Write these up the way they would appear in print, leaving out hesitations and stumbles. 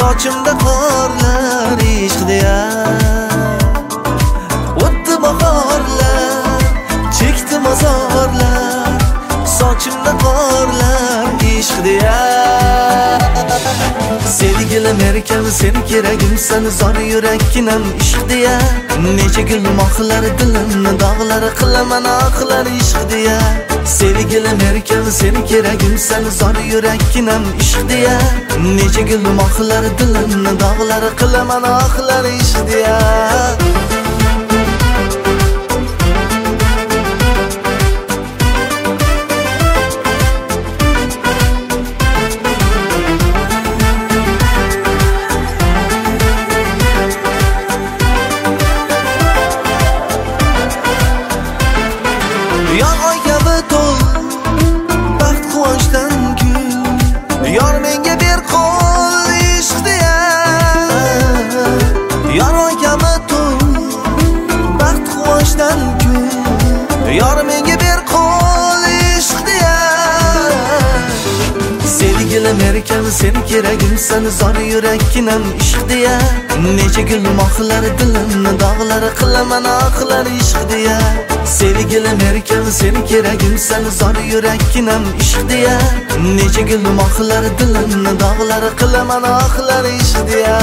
sochimda qorlar ishq deya. O'tdi bahorlar, chekdi mozorlar, sochimda qorlar ishq deya. Sevgilim erkam sen keragimsan, zor yurakkinam ishq deya. Necha gulmoqlar dilimni dog'lar qilaman oqlar ishq deya. Sevgilim erkam sen keragimsan, zor yurakkinam ishq deya. Necha gulmoqlar dilimni dog'lar qilaman oqlar ishq deya. Yor oyga to'l, baxt quvonchdan gul, yor menga ber qo'l ishq deya. Yor oyga to'l, baxt quvonchdan gul, yor menga ber qo'l ishq deya. Sevgilim erkam sen keragimsan, zor yurakkinam ishq deya. Necha gulmoqlar dilimni dog'lar qilaman oqlar ishq deya. Sevgilim erkam sen keragimsan, zor yurakkinam ishq deya. Necha gulmoqlar dilimni dog'lar qilaman oqlar ishq deya.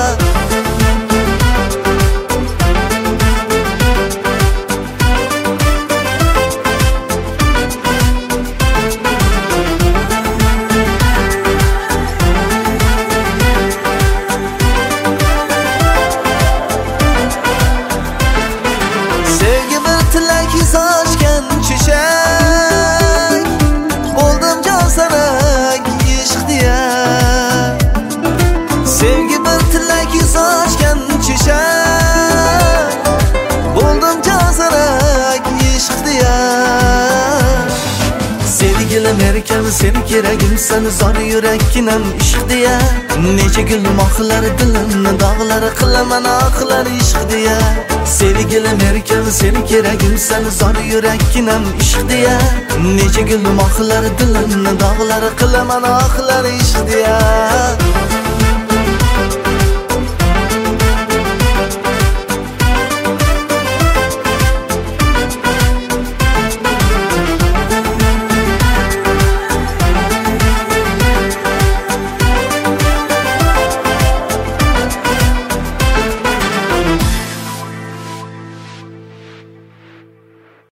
Sochgan chechak, bo'ldim jon sarak ishq deya. Sevgi bir tilak sochgan chechak, bo'ldim jon sarak ishq deya. Sevgilim erkam sen keragimsan, zor yurakkinam ishq deya. Necha gulmoqlar dilimni dog'lar qilaman oqlar ishq deya. Sevgilim erkam sen keragimsan, zor yurakkinam ishq deya. Necha gulmoqlar dilimni dog'lar qilaman oqlar ishq deya.